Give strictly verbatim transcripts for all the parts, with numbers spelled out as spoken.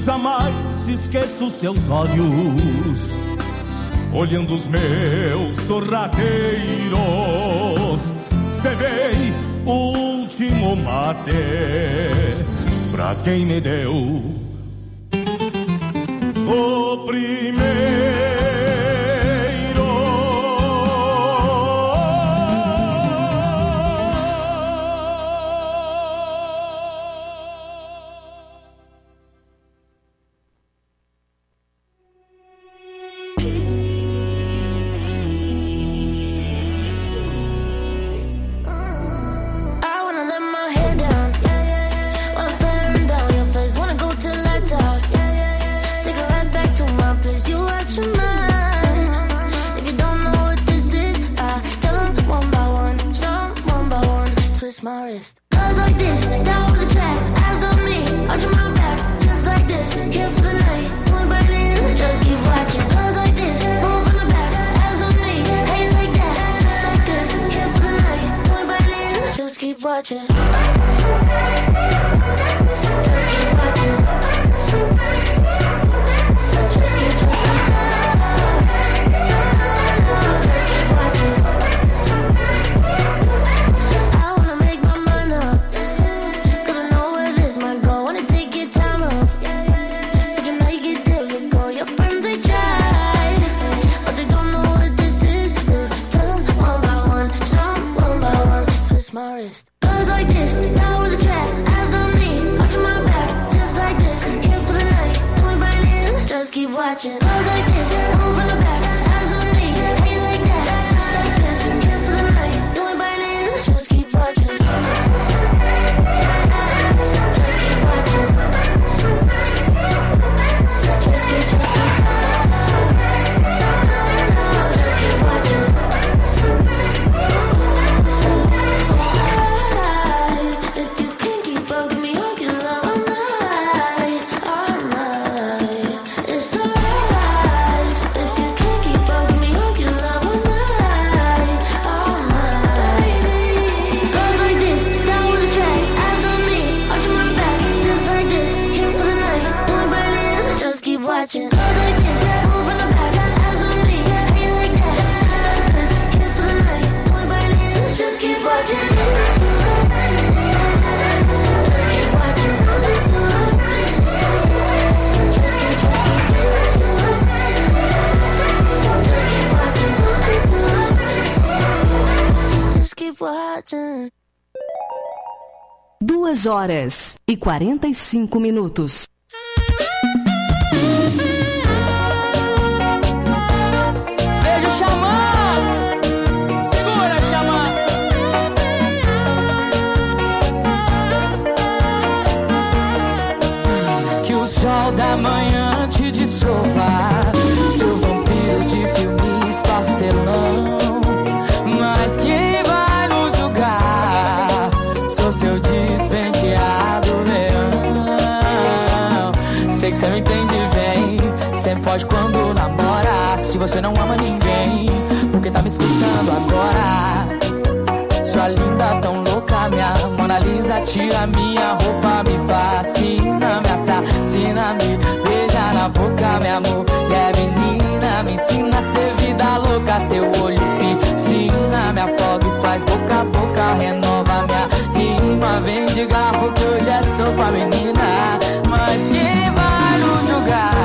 Jamais esqueço seus olhos, olhando os meus sorrateiros. Cevei o último mate pra quem me deu o primeiro. Duas horas e quarenta e cinco minutos. Beijo, Xamã! Segura, Xamã! Que o sol da manhã te dissolva, seu vampiro de filmes pastelão. Mas quem vai nos julgar? Sou seu despenteado leão. Sei que cê me entende bem, sempre foge quando namora. Se você não ama ninguém, porque tá me escutando agora? Sua linda tão louca, minha Mona Lisa, tira minha roupa, me fascina, me assassina, me beija na boca, minha mulher menina, me ensina a ser vida louca, teu olho piscina, me afoga e faz boca a boca, renova minha rima, vem de garfo que hoje é sopa, menina, mas quem vai nos julgar?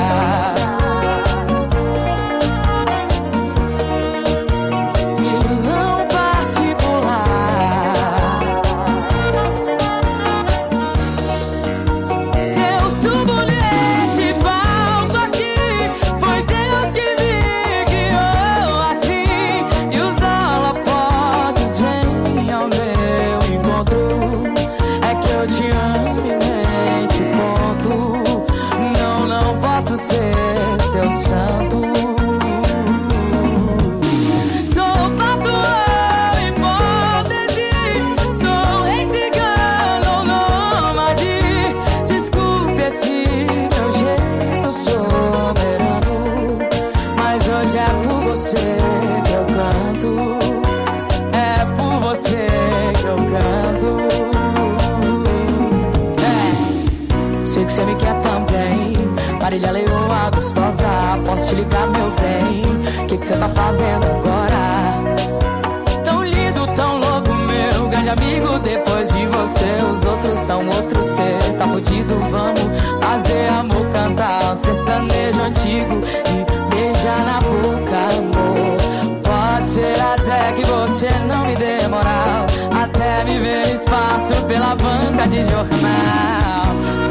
Você me quer também, Marília Leoa gostosa, posso te ligar, meu bem? Que que cê tá fazendo agora? Tão lindo, tão louco, meu grande amigo. Depois de você, os outros são outro ser. Tá fudido, vamos fazer amor, cantar um sertanejo antigo e beijar na boca, amor. Pode ser até que você não me dê moral, até me ver espaço pela banca de jornal.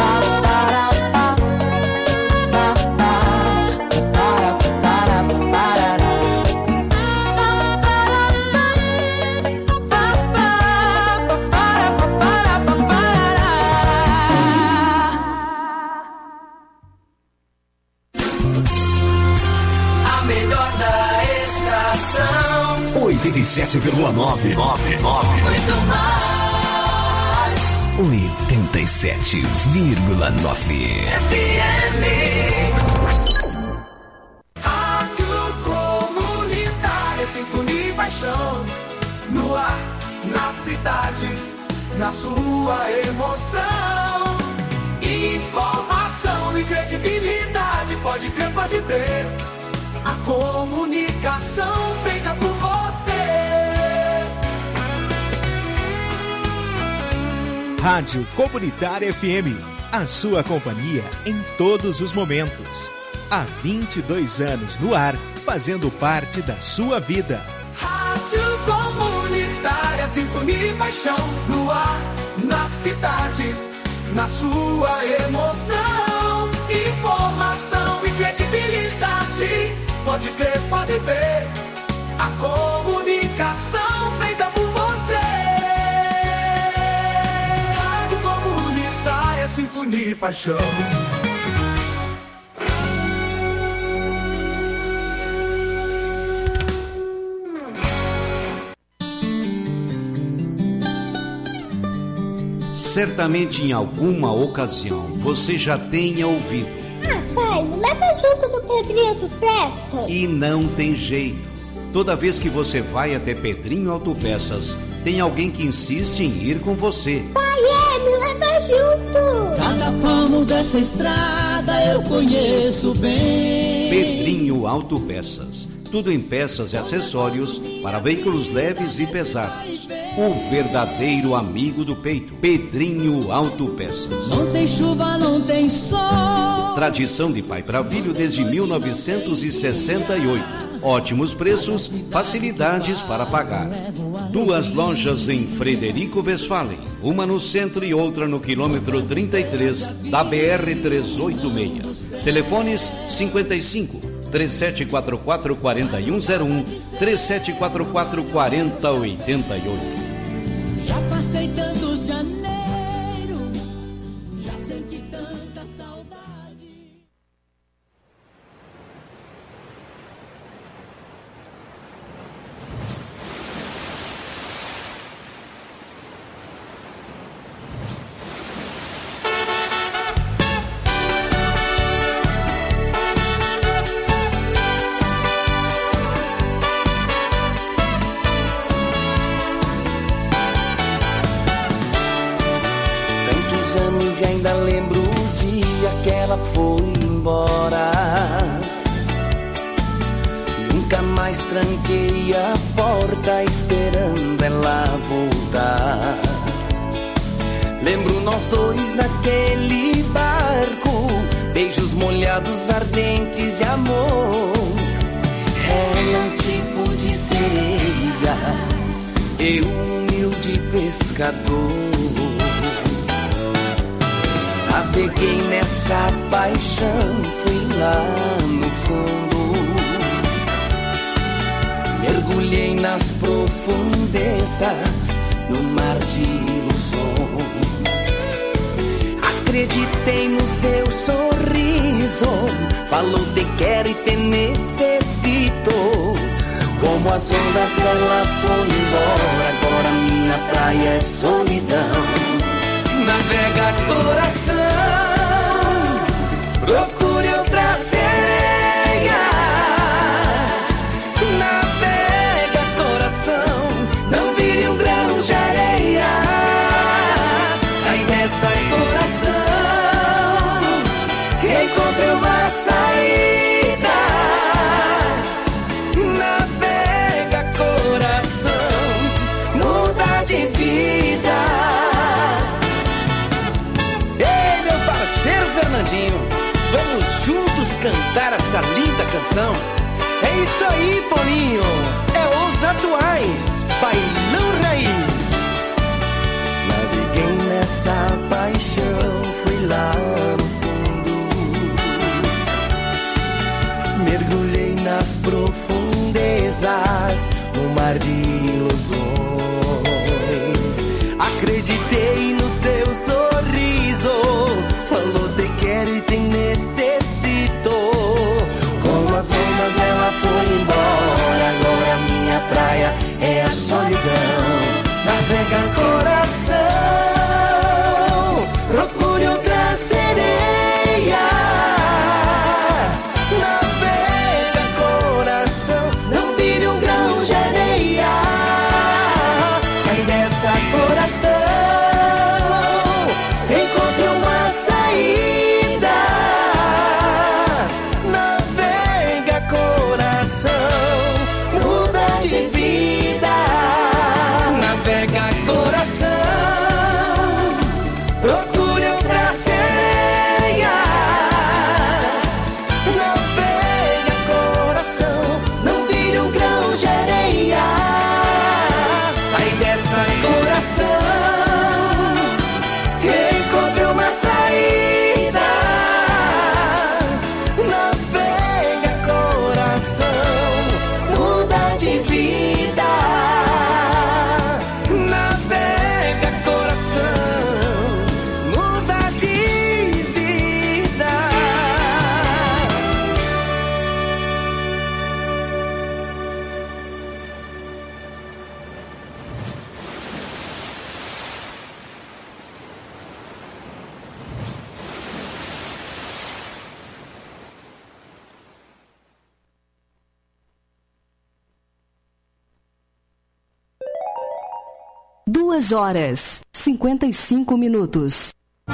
oitenta e sete vírgula nove. Muito mais. oitenta e sete vírgula nove. F M. Rádio Comunitária, sintonia e paixão. No ar, na cidade, na sua emoção. Informação e credibilidade, pode crer, pode ver. A comunicação feita por você. Rádio Comunitária F M, a sua companhia em todos os momentos. Há vinte e dois anos no ar, fazendo parte da sua vida. Rádio Comunitária, sintonia e paixão. No ar, na cidade, na sua emoção. Informação e credibilidade, pode crer, pode ver. A comunicação feita por você. Rádio Comunitária, sintonia e paixão. Certamente em alguma ocasião você já tenha ouvido. Ah, pai, me leva junto no Pedrinho Autopeças. E não tem jeito. Toda vez que você vai até Pedrinho Autopeças, tem alguém que insiste em ir com você. Pai, é, me leva junto. Cada palmo dessa estrada eu conheço bem. Pedrinho Autopeças. Tudo em peças e acessórios para veículos leves e pesados. O verdadeiro amigo do peito. Pedrinho Autopeças. Não tem chuva, não tem sol. Tradição de pai para filho desde mil novecentos e sessenta e oito. Ótimos preços, facilidades para pagar. Duas lojas em Frederico Westphalen. Uma no centro e outra no quilômetro trinta e três da B R trezentos e oitenta e seis. Telefones cinquenta e cinco, três sete quatro quatro, quatro um zero um, três sete quatro quatro, quatro zero oito oito. Já passei tantos janeiros, já senti tanta saudade. E ainda lembro o dia que ela foi embora. Nunca mais tranquei a porta esperando ela voltar. Lembro nós dois naquele barco, beijos molhados ardentes de amor. Ela um tipo de sereia, eu humilde pescador. Naveguei nessa paixão, fui lá no fundo, mergulhei nas profundezas, no mar de ilusões. Acreditei no seu sorriso, falou te quero e te necessito. Como as ondas ela foi embora, agora minha praia é solidão. Navega coração, procure outra sereia. Navega coração, não vire um grão de areia. Sai dessa coração, encontre uma saída. Navega, coração, muda de vida. Ei, meu parceiro Fernandinho, vamos juntos cantar essa linda canção. É isso aí, Paulinho, é os atuais Bailão Raiz. Naveguei nessa paixão, fui lá no fundo, mergulhei nas profundezas, um mar de ilusões. Acreditei no seu sorriso, falou te quero e te necessito. Com as ondas ela foi embora, agora minha praia é a solidão. Navega, coração, procure outra sereia. Navega, coração, não vire um grão de areia. Sai dessa, coração, encontre uma saída. Navega, coração, muda de vida. Navega, coração, procure outra sereia. Navega, coração, não vire um grão de areia. Sai dessa, coração, encontre uma saída. Navega, coração, muda de vida. Navega, coração, muda de vida. Duas horas, cinquenta e cinco minutos.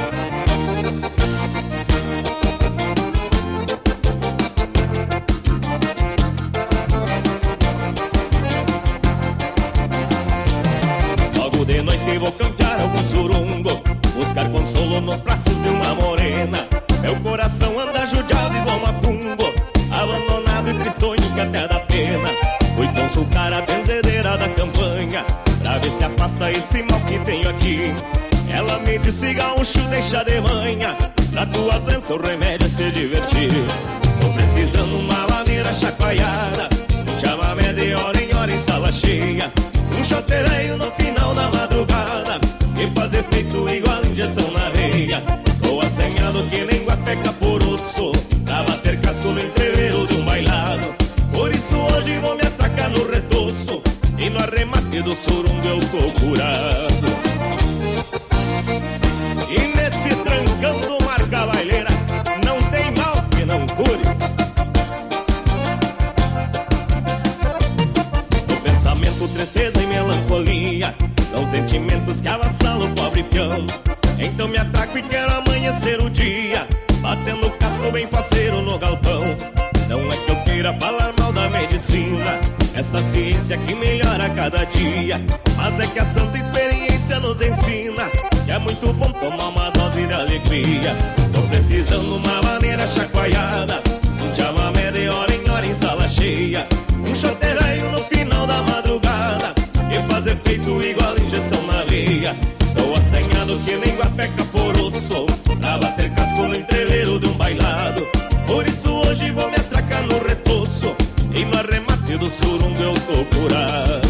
Logo de noite vou cantar algum surungo, buscar consolo nos braços de uma morena. Meu coração anda judiado igual mapungo, abandonado e tristonho que até dá pena. Fui consultar a benzedeira da campanha, pra ver se afasta esse mal que tenho aqui. Ela me disse, gaúcho, deixa de manha, pra tua doença o remédio é se divertir. Tô precisando uma maneira chacoalhada, um chamamé de hora em hora em sala cheia, um chotereio no final da madrugada, e fazer feito igual injeção na veia. Tô assanhado que nem guapeca por osso, pra bater casco no entreveiro de um bailado. Por isso hoje vou me atracar no retoço, e no arremate do surungo eu tô curado. E nesse trancão do marca baileira, não tem mal que não cure. No pensamento, tristeza e melancolia são sentimentos que avassalam o pobre peão. Então me atraco e quero amanhecer o dia, batendo casco bem faceiro no galpão. Não é que eu queira falar mal da medicina, esta ciência que melhora a cada dia, mas é que a santa experiência nos ensina que é muito bom tomar uma dose de alegria. Tô precisando uma maneira chacoalhada, um chamamé de hora em hora em sala cheia, um chotereio no final da madrugada, e fazer feito igual injeção na veia. Tô assanhado que nem guapeca por osso, pra bater casco no entreveiro de um bailado. Por isso hoje vou me atracar no retoço, e no arremate do surungo eu tô curado.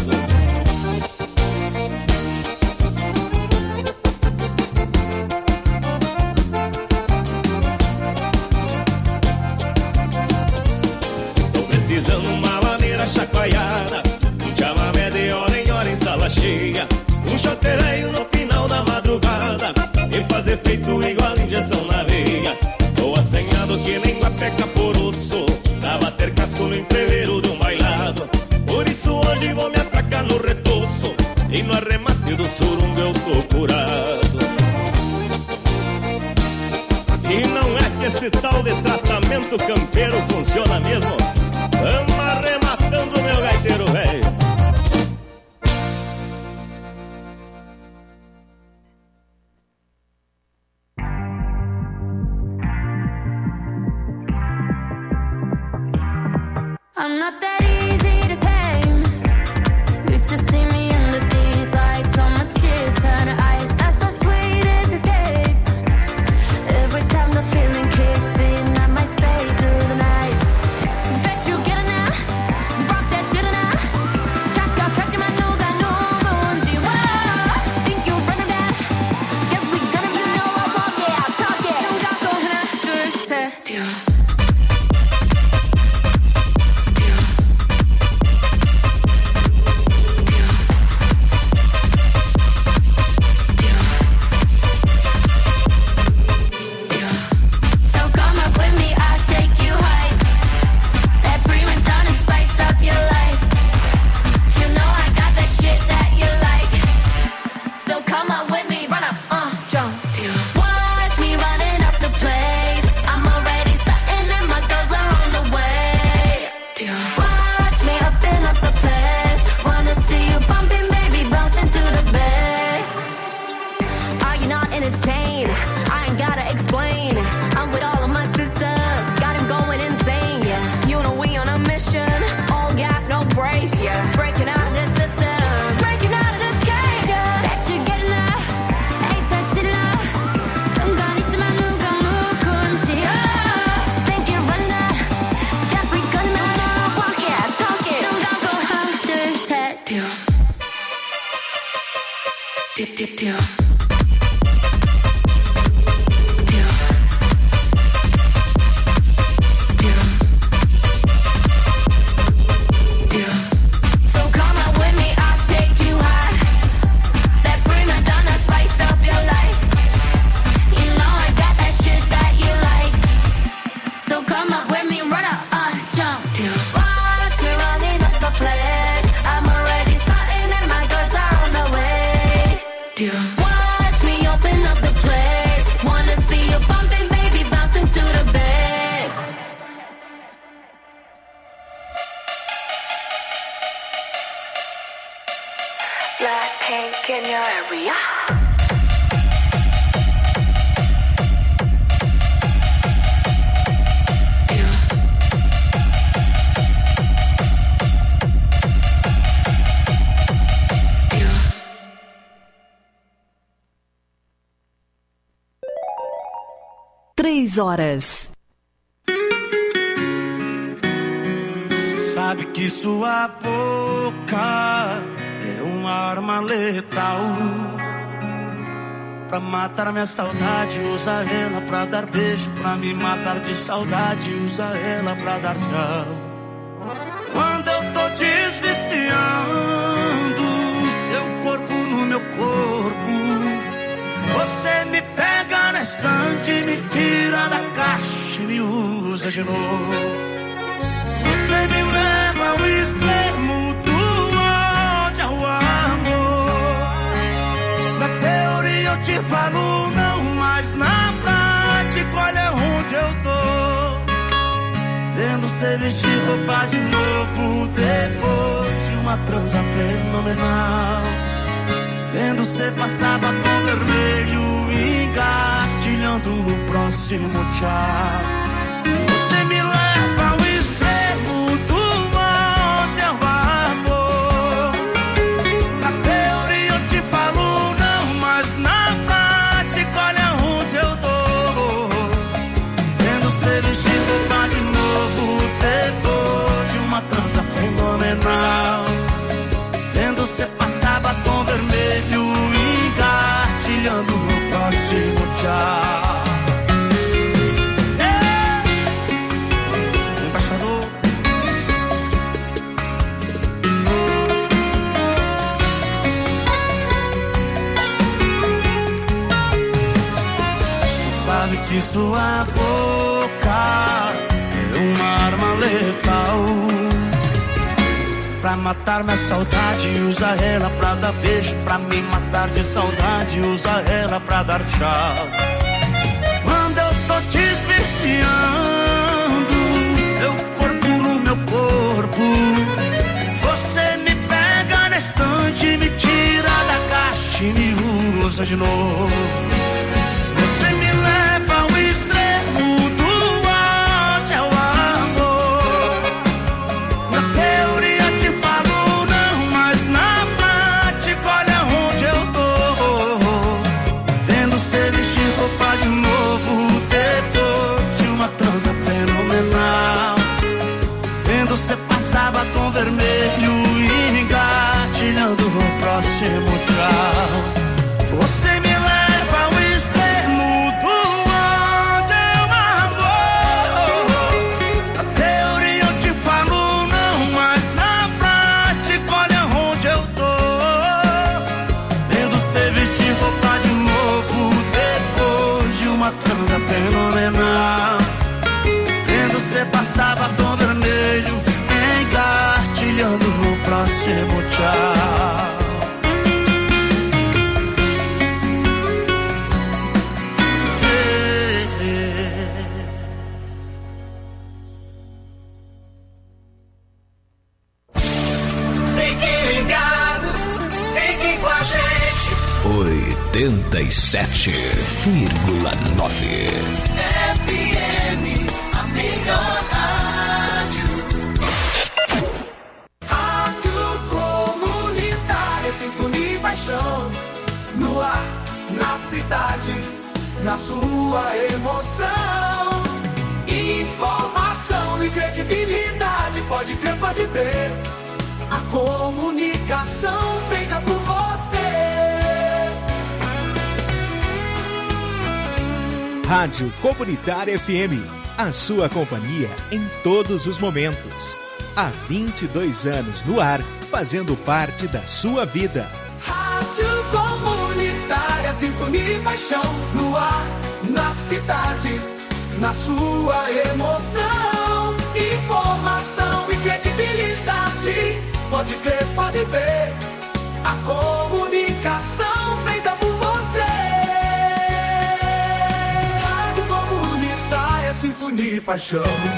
Tô precisando uma maneira chacoalhada, um chamamé de hora em hora em sala cheia, um chotereio no final da madrugada, e fazer feito igual injeção na veia. Tô assanhado que nem guapeca por osso, pra bater casco no entreveiro de um bailado. Por isso hoje vou me atracar no retoço, e no arremate do surungo eu tô curado. E não é que esse tal de tratamento campeiro funciona mesmo? Vamos arrematando, meu gaiteiro velho. I'm not that easy to tame. You should see me under these lights. All my tears turn to ice. That's the sweetest escape. Every time the feeling kicks in, I might stay through the night. Bet you get it now. Rock that did it now. Chop your touch my nuga nugunji. Whoa, think you running that? Guess we gonna, you know I walk it, I'll talk it. Nunca con hana 둘 셋. Três horas. Você sabe que sua boca é uma arma letal. Pra matar minha saudade, usa ela pra dar beijo. Pra me matar de saudade, usa ela pra dar tchau. Quando eu tô desviciando seu corpo no meu corpo, você me pega na estante, me tira da caixa e me usa de novo. Você me leva ao extremo do ódio ao amor. Na teoria eu te falo não, mas na prática olha onde eu tô. Vendo você vestir roupa de novo depois de uma transa fenomenal. Vendo você passar batom vermelho, engatilhando o próximo tchau. Você me leva ao extremo do ódio ao amor. Na teoria eu te falo não, mas na prática olha onde eu tô. Vendo você vestir roupa de novo depois de uma transa fenomenal. Vendo você passar batom vermelho, engatilhando o próximo tchau. Ei, embaixador. Você sabe que sua boca é uma arma letal. Pra matar minha saudade, usa ela pra dar beijo. Pra me matar de saudade, usa ela pra dar tchau. Quando eu tô desviciando usa de novo. Você me leva ao extremo do ódio ao amor. Na teoria te falo não, mas na prática olha onde eu tô. Vendo você vestir roupa de novo depois de uma transa fenomenal. Vendo você passar batom vermelho e engatilhando o próximo tchau. Você me leva ao extremo do ódio ao amor. Na teoria eu te falo não, mas na prática olha onde eu tô. Vendo você vestir roupa de novo depois de uma transa fenomenal. Vendo você passar batom vermelho engatilhando o próximo tchau. oitenta e sete vírgula nove F M, a melhor rádio. Rádio comunitária, sintonia e paixão. No ar, na cidade, na sua emoção. Informação e credibilidade, pode crer, pode ver. A comunicação feita por você. Rádio Comunitária F M, a sua companhia em todos os momentos. Há vinte e dois anos no ar, fazendo parte da sua vida. Rádio Comunitária, sintonia e paixão. No ar, na cidade, na sua emoção. Informação e credibilidade, pode crer, pode ver. A comunicação feita por você. Rádio Comunitária, sintonia e paixão.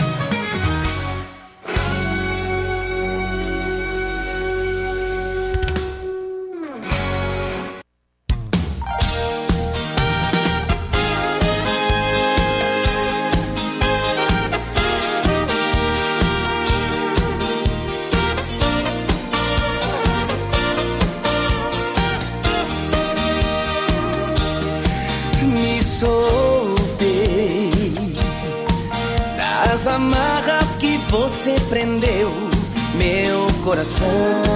As amarras que você prendeu meu coração.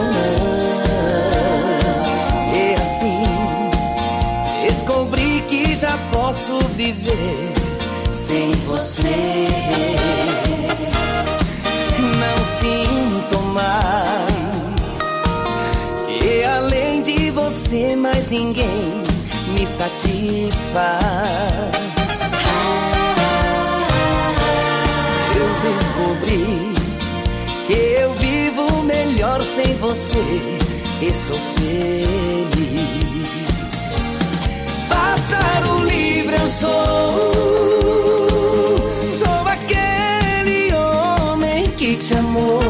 E assim descobri que já posso viver sem você. Não sinto mais que além de você mais ninguém me satisfaz. Descobri que eu vivo melhor sem você e sou feliz. Pássaro livre eu sou, sou aquele homem que te amou.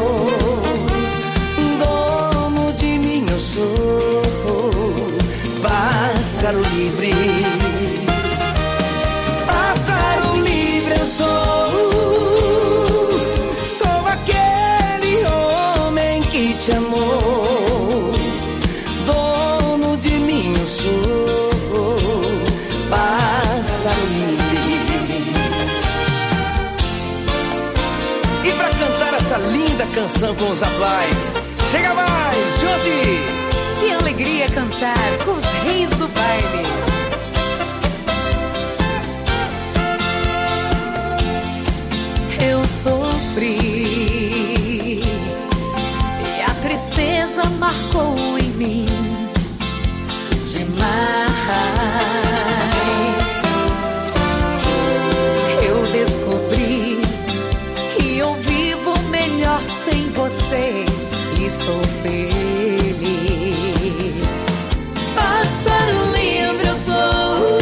Dono de mim eu sou, pássaro livre. Pássaro livre eu sou, te amou, dono de mim eu sou, pássaro livre. E pra cantar essa linda canção com os atuais, chega mais, Josi! Que alegria cantar com os reis do baile. Eu sofri, tristeza marcou em mim demais. Eu descobri que eu vivo melhor sem você e sou feliz. Pássaro livre eu sou,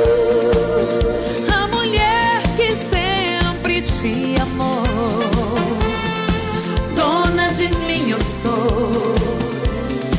a mulher que sempre te amou. Dona de mim eu sou,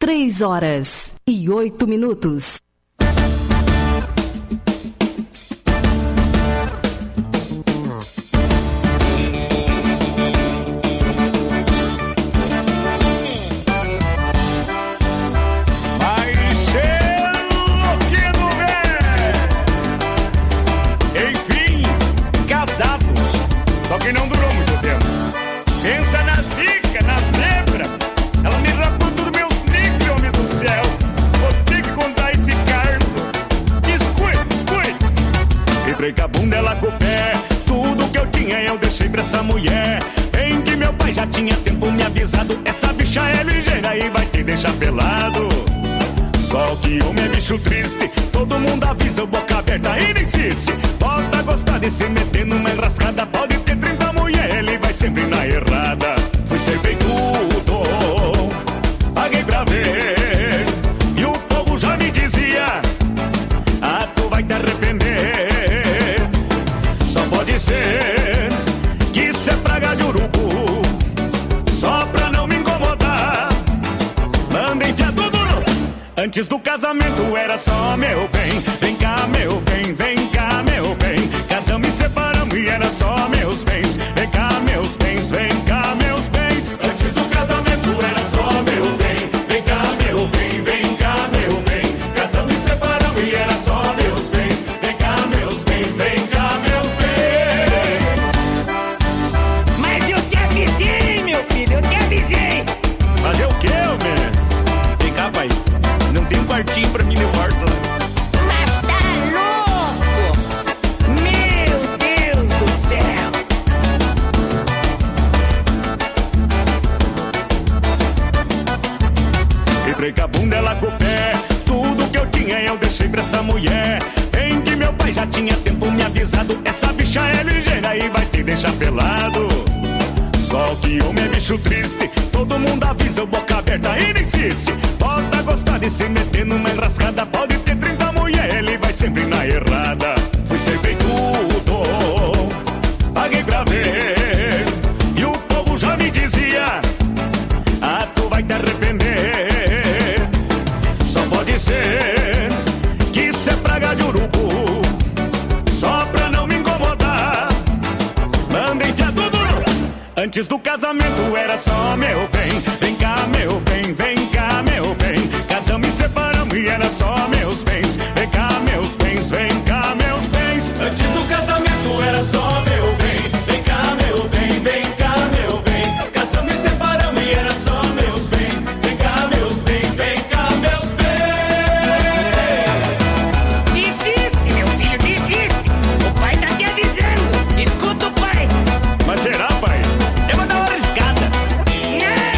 Três horas e oito minutos. Só que não durou muito tempo. Pensa na zica, na zebra. Ela me rapou tudo meus níqueis, homem do céu. Vou ter que contar esse caso. Escute, escute. Entrei com a bunda, ela com o pé. Tudo que eu tinha eu deixei pra essa mulher. Bem que meu pai já tinha tempo me avisado. Essa bicha é ligeira e vai te deixar pelado. Só que homem é bicho triste. Todo mundo avisa, boca aberta e não insiste. Volta a gostar de se meter numa enrascada. Pode ter trinta mulheres, ele vai sempre na errada. Fui ser tudo, paguei pra ver. E o povo já me dizia: ah, tu vai te arrepender. Só pode ser que isso é praga de urubu. Só pra não me incomodar, manda enfiar tudo. Antes do casamento era só meu bem. Vem cá, meu bem, vem cá, meu bem. Casamos e separamos e era só meus bens. Vem cá, meus bens, vem cá, meus bens. Antes do casamento era só meu bem. Vem cá, meu bem, vem cá, meu bem. Casamos e separamos e era só meus bens. Vem cá, meus bens, vem cá, meus bens. Mas eu te avisei, meu filho, eu te avisei. Fazer o quê, homem? Vem cá, pai. Não tem um quartinho pra mim no quarto lá. Mas tá louco! Meu Deus do céu! Entrei com a bunda, ela com o pé. Tudo que eu tinha eu deixei pra essa mulher. Bem que meu pai já tinha tempo me avisado. Essa bicha é ligeira e vai te deixar pelado. Só que homem é bicho triste. Todo mundo avisa, boca aberta e não insiste. Volta a gostar de se meter numa enrascada. Pode ter trinta mulheres, ele vai sempre na errada. Fui ser tudo, paguei pra ver. E o povo já me dizia: ah, tu vai te arrepender. Só pode ser que isso é praga de urubu. Só pra não me incomodar, manda enfiar tudo. Antes do casamento era só meu bem. Vem cá, meu bem, vem cá, meu bem. Casamos e separamos e era só meus bens. Vem cá, meus bens, vem cá, meus bens. Antes do casamento era só meu bem. Vem cá, meu bem, vem cá, meu bem. Casamos e separamos e era só meus bens. Vem cá, meus bens, vem cá, meus bens. Desiste, meu filho, desiste. O pai tá te avisando. Escuta o pai. Mas será, pai? Eu vou dar uma escada. Não!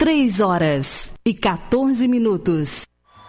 três horas e quatorze minutos.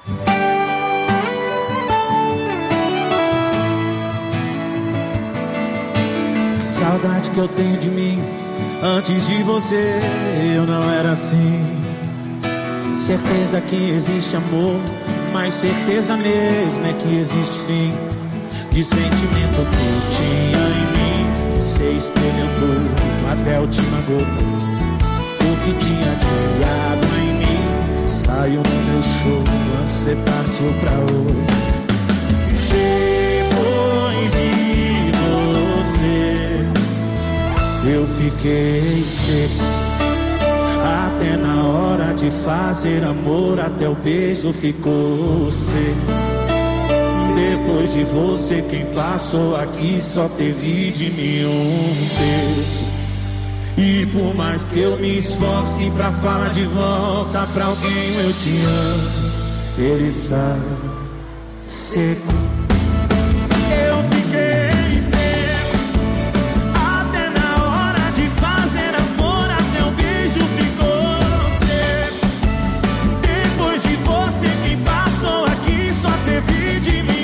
Saudade que eu tenho de mim. Antes de você eu não era assim. Certeza que existe amor, mas certeza mesmo é que existe fim. De sentimento que eu tinha em mim, cê experimentou até a última gota. O que tinha de água em mim saiu no meu show quando cê partiu pra outro. Depois de você eu fiquei seco. Até na hora de fazer amor, até o beijo ficou seco. Depois de você, quem passou aqui só teve de mim um terço. E por mais que eu me esforce pra falar de volta pra alguém, eu te amo, ele sai seco. Eu fiquei seco. Até na hora de fazer amor, até o beijo ficou seco. Depois de você, quem passou aqui só teve de mim.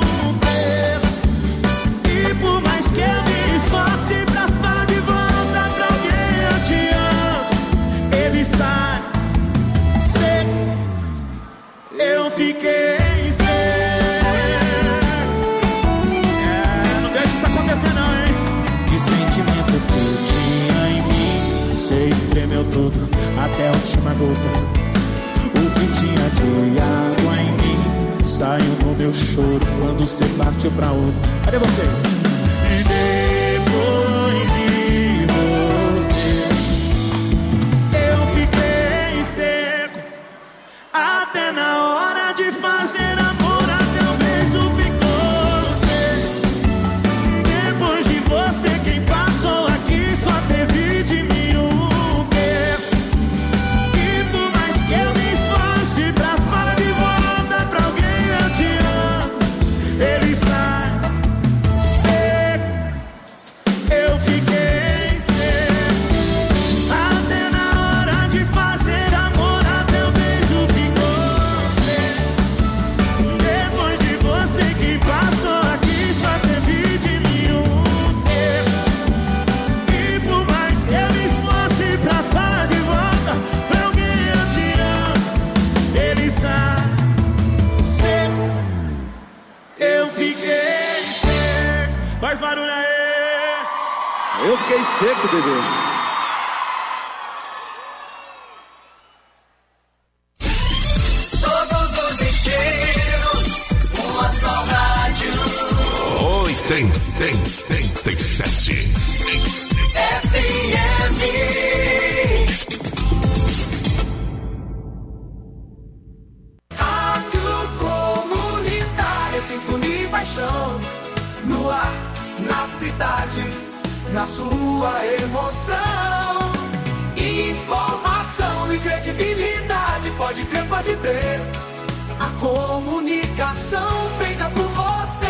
Que eu me esforce pra falar de volta pra alguém, eu te amo, ele sai seco. Eu fiquei seco. É, não deixa isso acontecer não, hein? De sentimento que eu tinha em mim, cê espremeu tudo até a última gota. O que tinha de água em mim saiu no meu choro quando cê partiu pra outro. Cadê vocês? Depois de você eu fiquei seco. Até na hora de fazer amor, até o beijo ficou seco. Depois de você, quem passou aqui só teve de mim um terço. E por mais que eu me esforce pra falar de volta pra alguém, eu te amo, ele sai. Eu fiquei seco. Até na hora de fazer amor, até o beijo ficou seco. Depois de você que passou aqui só teve de mim um terço. E por mais que eu me esforce pra falar de volta pra alguém, eu te amo, ele sai seco. Eu fiquei seco. Faz barulho aí. Eu fiquei seco, bebê. Todos os estilos, uma só rádio. oitenta e sete F M. Rádio Comunitária, sintonia e paixão. No ar, na cidade, na sua emoção. Informação e credibilidade, pode crer, pode ver. A comunicação feita por você.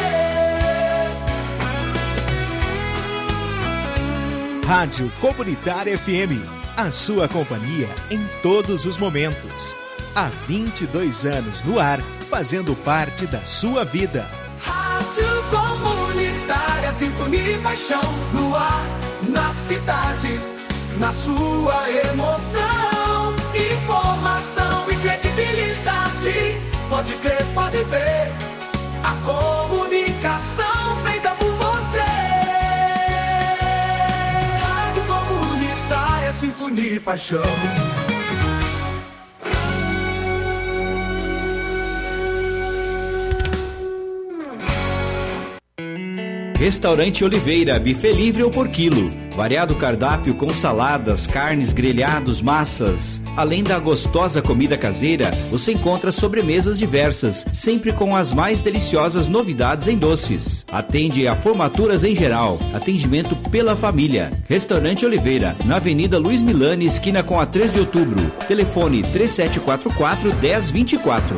Rádio Comunitária F M, a sua companhia em todos os momentos. Há vinte e dois anos no ar, fazendo parte da sua vida. Rádio Comunitária, sintonia e paixão. No ar, na cidade, na sua emoção. Informação e credibilidade, pode crer, pode ver. A comunicação feita por você. Rádio Comunitária, sintonia e paixão. Restaurante Oliveira, buffet livre ou por quilo. Variado cardápio com saladas, carnes, grelhados, massas. Além da gostosa comida caseira, você encontra sobremesas diversas, sempre com as mais deliciosas novidades em doces. Atende a formaturas em geral. Atendimento pela família. Restaurante Oliveira, na Avenida Luiz Milani, esquina com a três de outubro. Telefone três sete quatro quatro, um zero dois quatro.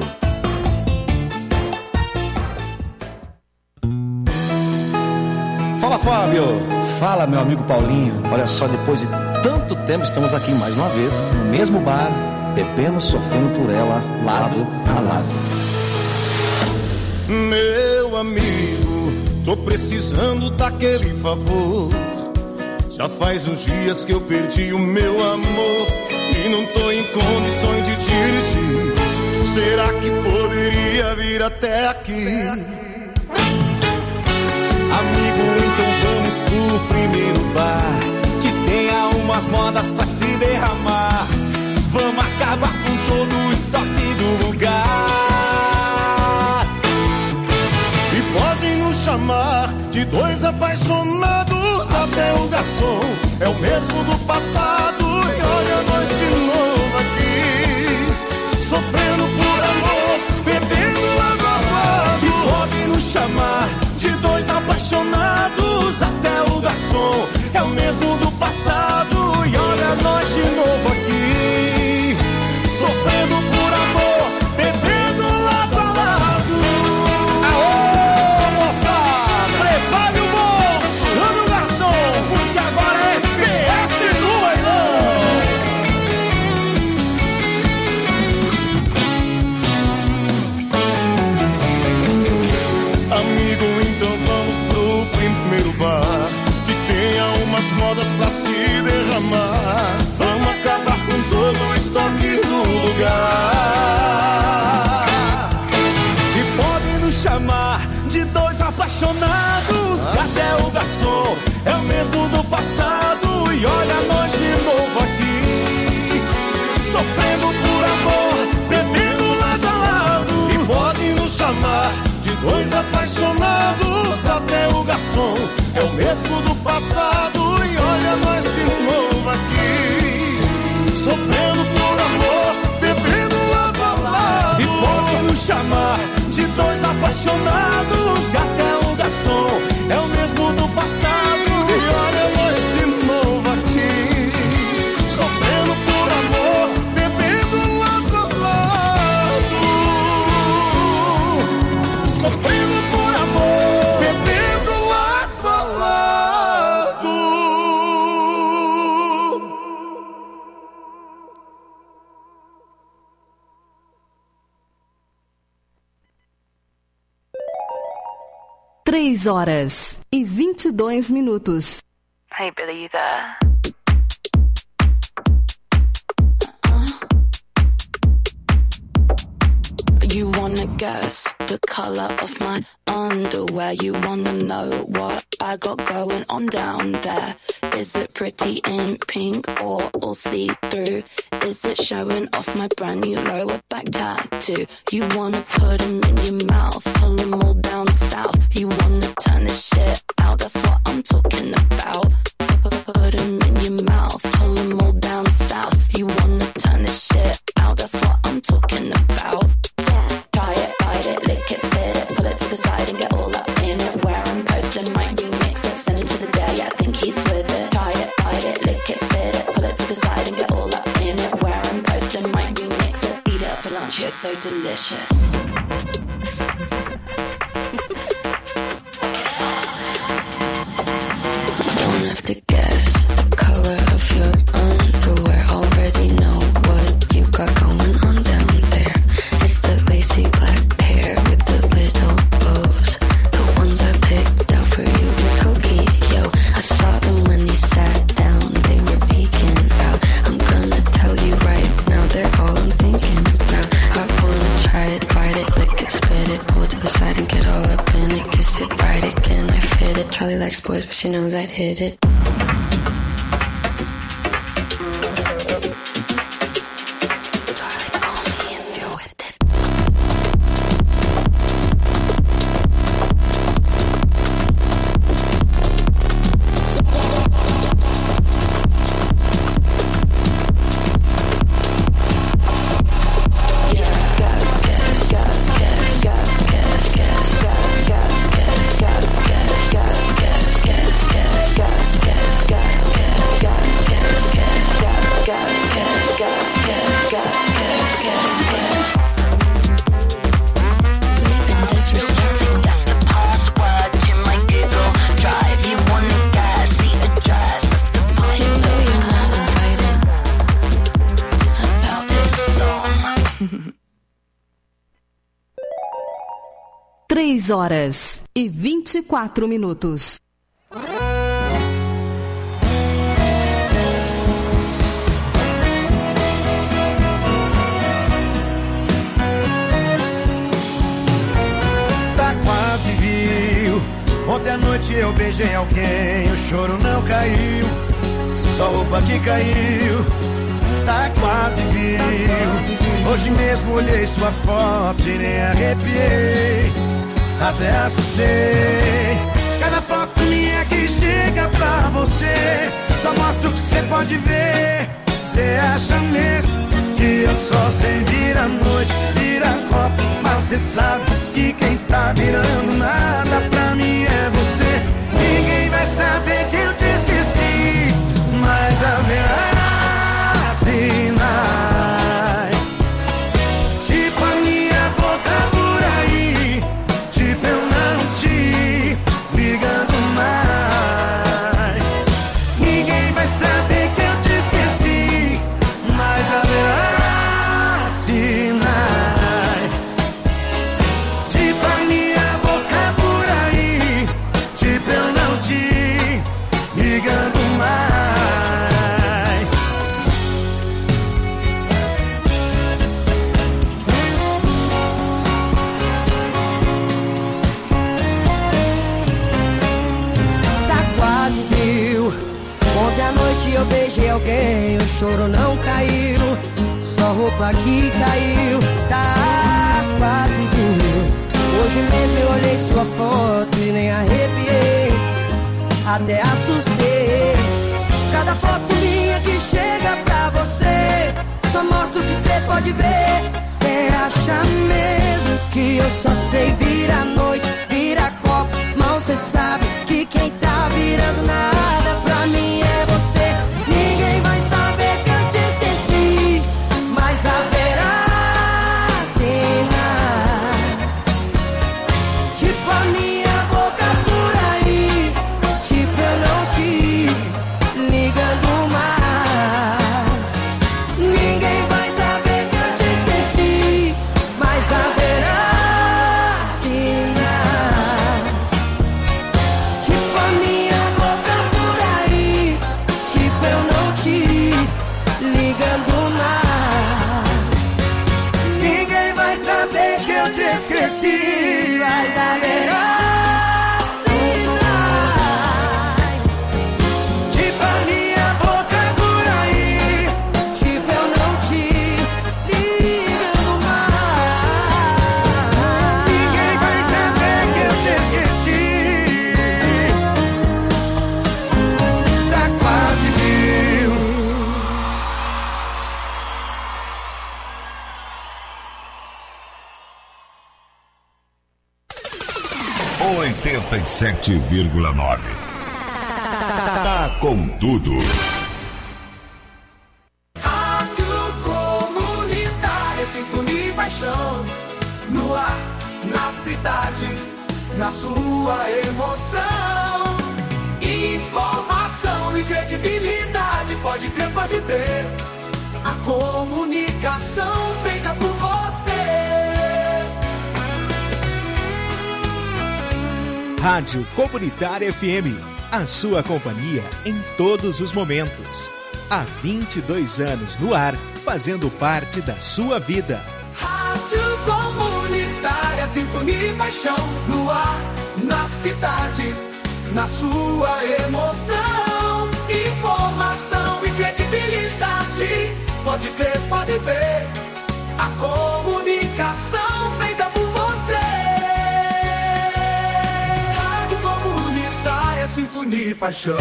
Fala, Fábio. Fala, meu amigo Paulinho. Olha só, depois de tanto tempo estamos aqui mais uma vez, no mesmo bar, bebendo, sofrendo por ela, lado a lado. Meu amigo, tô precisando daquele favor. Já faz uns dias que eu perdi o meu amor e não tô em condições de dirigir. Será que poderia vir até aqui? Amigo, então vamos pro primeiro bar que tenha umas modas pra se derramar. Vamos acabar com todo o estoque do lugar. E podem nos chamar de dois apaixonados. Até o garçom é o mesmo do passado. E olha nós de novo aqui, sofrendo por amor, bebendo lado a lado. E podem nos chamar de dois apaixonados. Até o garçom é o mesmo do passado. E olha nós de novo aqui, sofrendo por amor, bebendo lado a lado. Aô, moçada, prepare o bolso, chame o garçom, porque agora é P F no bailão. Amigo, então vamos pro primeiro bar que tenha umas modas pra se derramar. Vamos acabar com todo o estoque do lugar. E podem nos chamar de dois apaixonados. Ah. Até o garçom é o mesmo do passado. E olha nós de novo aqui, sofrendo por amor, bebendo lado a lado. E podem nos chamar de dois apaixonados. Até o garçom é o mesmo do passado. E olha nós de novo aqui, sofrendo por amor, bebendo lado a lado. E podem nos chamar de dois apaixonados. E até o garçom é o mesmo do passado. E olha nós de novo aqui, sofrendo por amor, bebendo lado a lado. Sofrendo por amor, bebendo lado a lado. Três horas e vinte e dois minutos. Hey, Billy, you there? You wanna guess the color of my underwear? You wanna know what I got going on down there? Is it pretty in pink or all see-through? Is it showing off my brand new lower back tattoo? You wanna put them in your mouth, pull them all down south. You wanna turn this shit out, that's what I'm talking about. Put them in your mouth, pull them all down south. You wanna turn this shit out, that's what I'm talking about. Try it, bite it, lick it, spit it, pull it to the side and get all up in it. Where I'm posting, might remix it, send him to the day, I think he's with it. Try it, bite it, lick it, spit it, pull it to the side and get all up in it. Where I'm posting, might remix it, eat it for lunch, it's so delicious. Don't have to guess the color of your underwear, already know what you got going on down there. It's the lacy black pair with the little bows, the ones I picked out for you in Tokyo. I saw them when you sat down, they were peeking out. I'm gonna tell you right now, they're all I'm thinking about. I wanna try it, bite it, lick it, spit it, pull it to the side and get all up in it. Kiss it, ride it, can I fit it? Charlie likes boys, but she knows I'd hit it. Gas, gas, gas, gas, gas, gas, gas, gas, gas, gas, três horas e vinte e quatro minutos. Tá quase viu. Ontem à noite eu beijei alguém, o choro não caiu, só roupa que caiu. Tá quase viu. Hoje mesmo olhei sua foto e nem arrepiei, até assustei. Cada foto minha que chega pra você só mostra o que você pode ver. Você acha mesmo que eu só sei virar noite, virar copo, mas você sabe que quem tá virando nada pra mim é você. Ninguém vai saber que eu te esqueci, mas haverá sinais, tipo a minha boca por aí, tipo eu não te ligando mais. Ninguém vai saber que eu te esqueci, mas haverá sinais, tipo a minha boca por aí, tipo eu não te ligando mais. Ontem à noite eu beijei alguém, o choro não caiu, só roupa que caiu. Tá quase viu. Hoje mesmo eu olhei sua foto e nem arrepiei, até assustei. Cada foto minha que chega pra você só mostra o que você pode ver. Cê acha mesmo que eu só sei virar noite, virar copo, mal cê sabe que quem tá virando nada pra mim é você. Ninguém vai saber que eu te esqueci, mas haverá sinais, tipo a minha boca por aí, tipo eu não te ligando mais. Ninguém vai saber que eu te esqueci, mas haverá sinais, tipo a minha boca por aí, tipo eu não te ligando mais. Ninguém vai saber que eu te esqueci, mas haverá sinais, tipo a minha boca por aí, tipo eu não te ligando mais. Ninguém vai saber que eu te esqueci, tá quase viu. oitenta e sete vírgula nove. Tá com tudo. Rádio Comunitária, sintonia e paixão. No ar, na cidade, na sua emoção. Informação e credibilidade, pode crer, pode ver. A comunicação feita por você. Rádio Comunitária F M, a sua companhia em todos os momentos. Há vinte e dois anos no ar, fazendo parte da sua vida. Rádio Comunitária, sintonia e paixão. No ar, na cidade, na sua emoção. Informação e credibilidade, pode crer, pode ver. A comunicação feita por você. Rádio Comunitária, sintonia e paixão.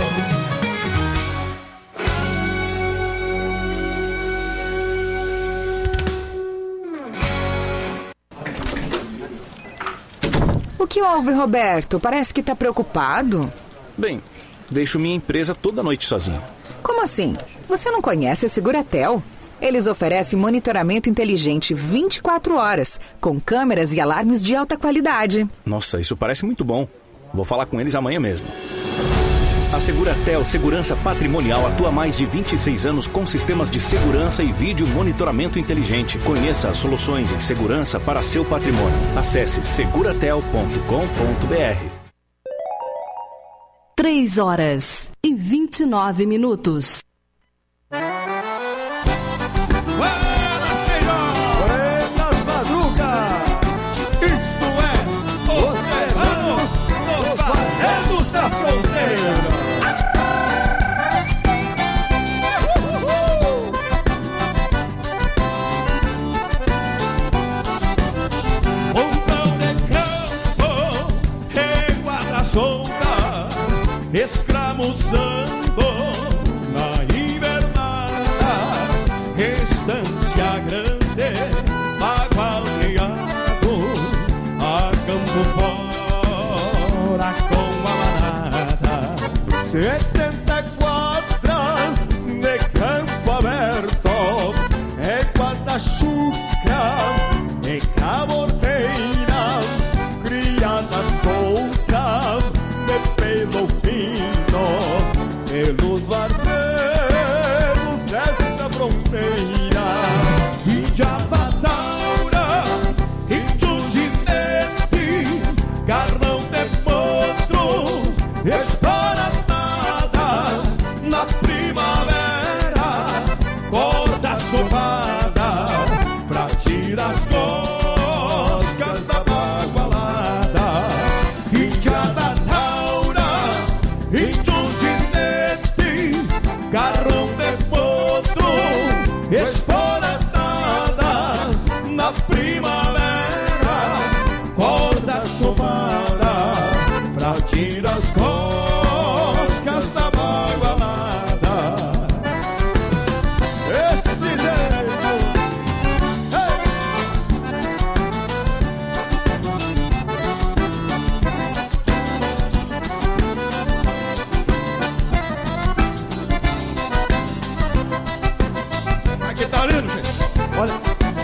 O que houve, Roberto? Parece que tá preocupado. Bem, deixo minha empresa toda noite sozinho. Como assim? Você não conhece a Seguratel? Eles oferecem monitoramento inteligente vinte e quatro horas, com câmeras e alarmes de alta qualidade. Nossa, isso parece muito bom. Vou falar com eles amanhã mesmo. A Seguratel Segurança Patrimonial atua há mais de vinte e seis anos com sistemas de segurança e vídeo monitoramento inteligente. Conheça as soluções em segurança para seu patrimônio. Acesse seguratel ponto com ponto br. Três horas e vinte e nove minutos. Buenas madrugas! Isto é Os Serranos, os Barredos da Fronteira. Pontão de campo, reguarda solta, escravuzando na invernada, estância grande, bagualdeado, a campo fora com a manada. Setenta e quatro de campo aberto, é guarda-chuca, é caborteira, criada solta, de pelo fino, pelos varzedos desta fronteira. Índia Badaura, índio ginete, carrão de potro, esparatada na primavera, corda sovada pra tirar as coscas da bagualada. Índia Badaura, índio ginete, carrão de potro, esparatada na primavera, corda sovada pra tirar as coscas da bagualada. Esse jeito, Aqui tá lindo, gente. olha.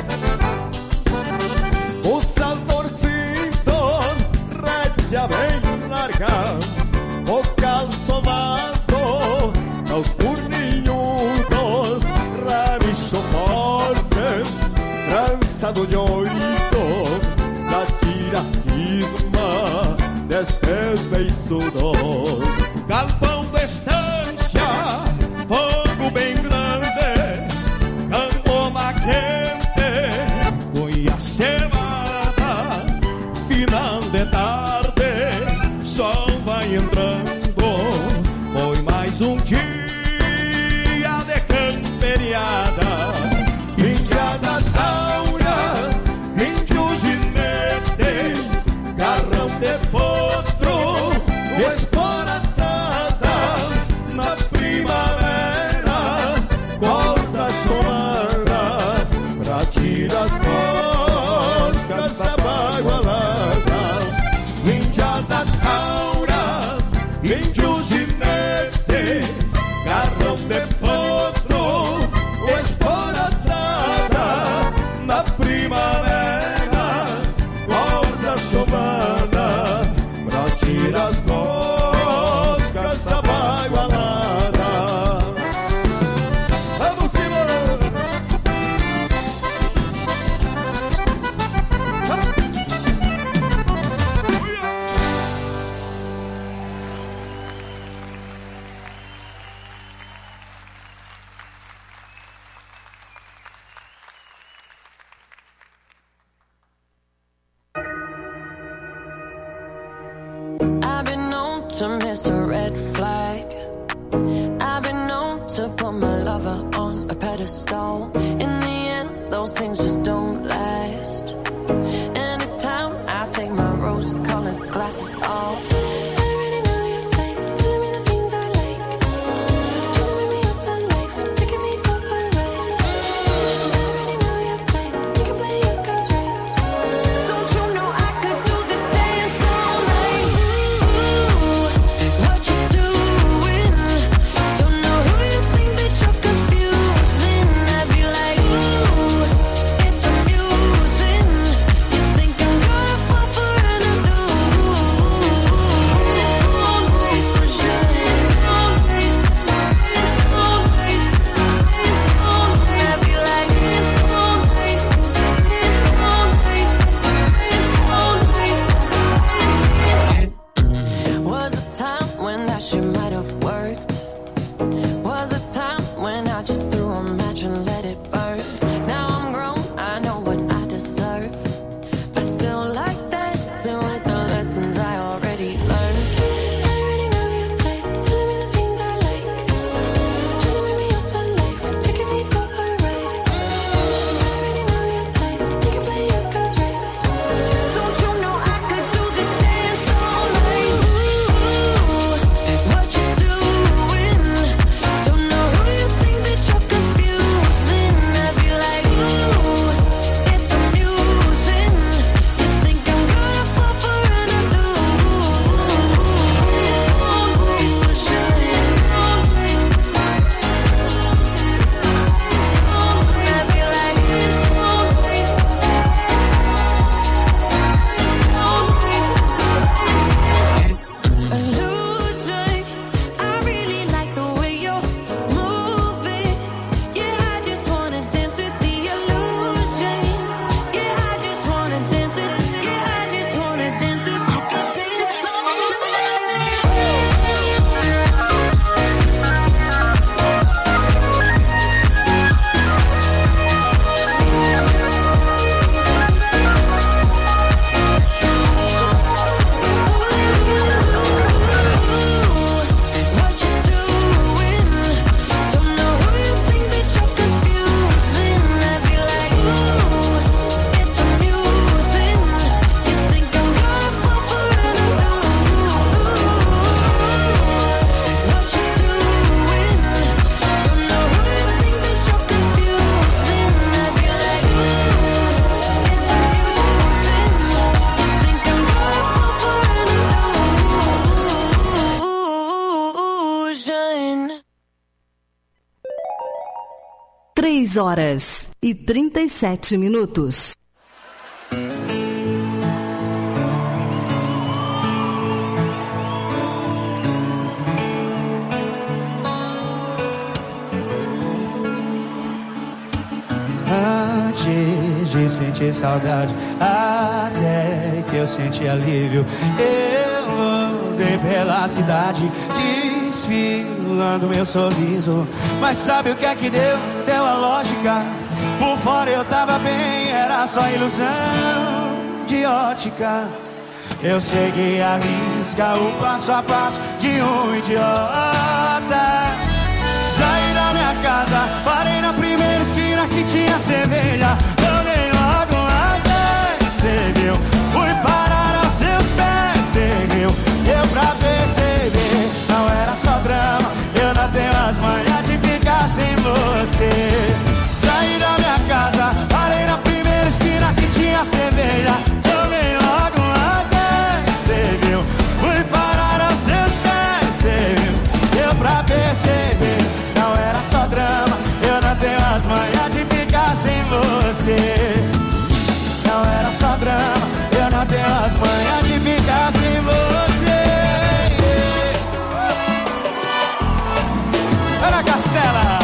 O saltorcito, rédea bem larga, o calçomado, aos corninhudos, rabicho forte, trançado de oito, da tira cisma, destes beiçudos. Galpão da estância, fogo bem grande, camboma quente, cuia cevada, final de tarde, sol vai entrando, foi mais um dia de camperiada. Índia da Taura, Índio ginete, carrão de potro, esporatada na primavera, corda somada pra tirar as coscas da bagualada. Índia da Taura, índio ginete, carrão de potro, Esporatada na primavera, corda somada pra tirar as coscas da bagualada. Vamos que I've been known to miss a red flag. I've been known to put my lover on a pedestal. In the end, those things just don't last. And it's time I take my rose-colored glasses off. I already know your type, telling me the things I like. Trying to make me yours for life, taking me for a ride. I already know your type, you can play your cards right. Don't you know I could do this dance all night? Ooh, what you doing? Don't know who you think that you're confusing. I'd be like, ooh, it's amusing. You think I'm gonna fall for an illusion? três horas e trinta e sete minutos. Antes de sentir saudade, até que eu senti alívio, eu andei pela cidade desfilando meu sorriso. Mas sabe o que é que deu? Deu a lógica. Por fora eu tava bem, era só ilusão de ótica. Eu segui a risca, o passo a passo de um idiota. Saí da minha casa, parei na primeira esquina que tinha cerveja. Tomei logo umas dez, cê viu? Fui parar aos seus pés, cê viu? Deu pra perceber, não era só drama. Eu não tenho as manhas de ficar sem você. Saí da minha casa, parei na primeira esquina que tinha cerveja. Tomei logo umas dez, cê viu? Fui parar aos seus pés, cê viu? Deu pra perceber, não era só drama. Eu não tenho as manhas de ficar sem você. Não era só drama, eu não tenho as manhas de ficar sem você. Ana Castela.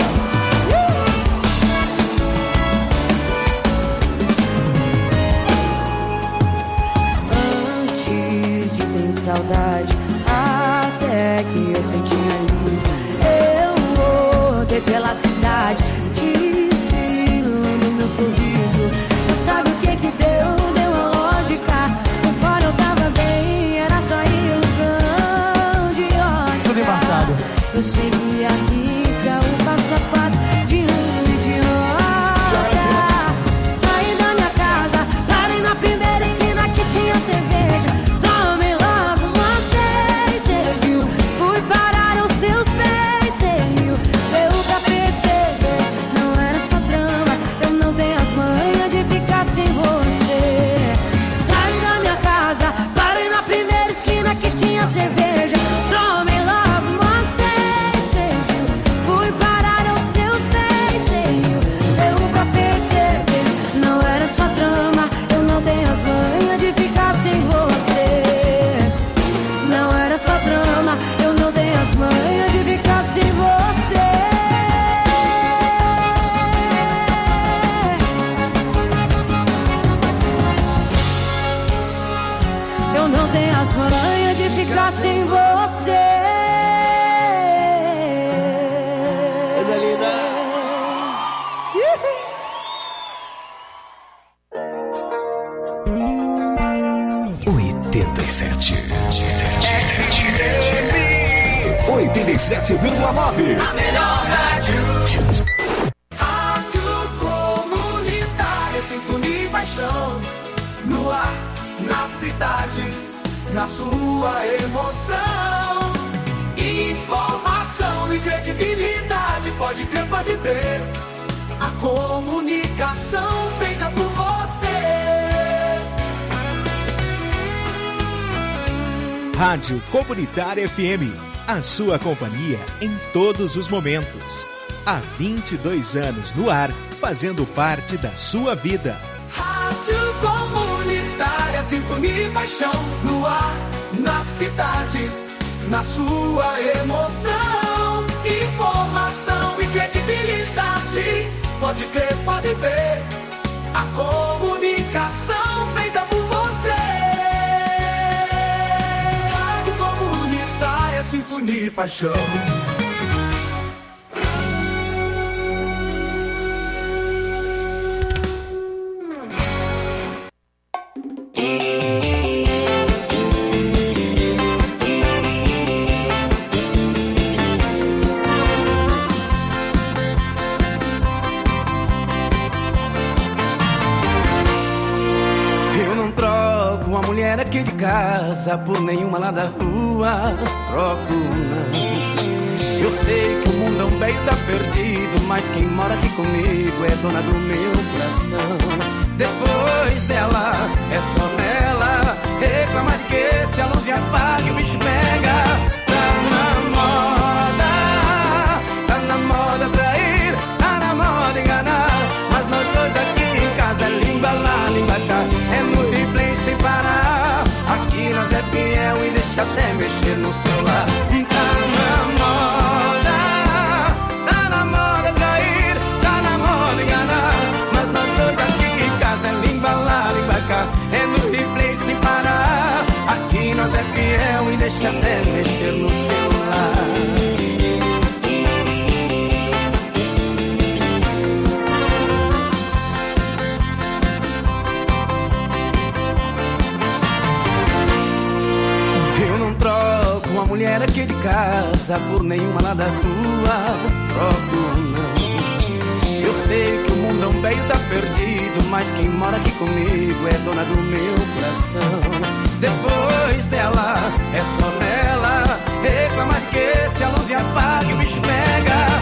Antes de sentir saudade, até que eu senti alívio, eu rodei pela cidade desfilando meu sorriso. Mas sabe o que que deu? Deu a lógica. Por fora eu tava bem, era só ilusão de ótica. Tudo embaçado. Eu segui a risca, o passo a passo de um idiota. Saí da minha casa, parei na primeira esquina que tinha cerveja. Tomei logo umas dez, cê viu? Fui parar aos seus pés, cê viu? Deu pra perceber, não era só drama. Eu não tenho as manhas de ficar sem você. Saí da minha casa, parei na primeira esquina que tinha cerveja. Tomei logo umas dez, cê viu? Fui parar aos seus pés, cê viu? Deu pra perceber, não era só drama. Eu não tenho as manhas de ficar sem você. Não era só drama, eu não tenho as manhas de ficar sem você. Eu não tenho as manhas de ficar sem você. Coisa linda. oitenta e sete. oitenta e sete vírgula nove. A melhor rádio. Rádio comunitária, sintonia e paixão. No ar, na cidade, na sua emoção. Informação e credibilidade, pode crer, pode ver. A comunicação feita por você. Rádio Comunitária F M, a sua companhia em todos os momentos. Há vinte e dois anos no ar, fazendo parte da sua vida. Rádio comunitária, sintonia e paixão. No ar, na cidade, na sua emoção. Informação e credibilidade, pode crer, pode ver. A comunicação feita por você. Rádio comunitária, sintonia e paixão. Aqui de casa por nenhuma lá da rua. Troco não. Eu sei que o mundão velho tá perdido, mas quem mora aqui comigo é dona do meu coração. Depois dela, é só nela. Reclamar de que se a luz apaga e o bicho pega. Tá na moda, tá na moda trair, tá na moda enganar. celular. Tá na moda, tá na moda trair, tá na moda enganar. Mas nós dois aqui em casa é limba lá, limba cá, é no replay sem parar. Aqui nós é fiel e deixa até mexer no celular. Uma mulher aqui de casa por nenhuma lá da rua, troco não. Eu sei que o mundão velho tá perdido, mas quem mora aqui comigo é dona do meu coração. Depois dela, é só nela, reclama que se a luz apaga o bicho pega.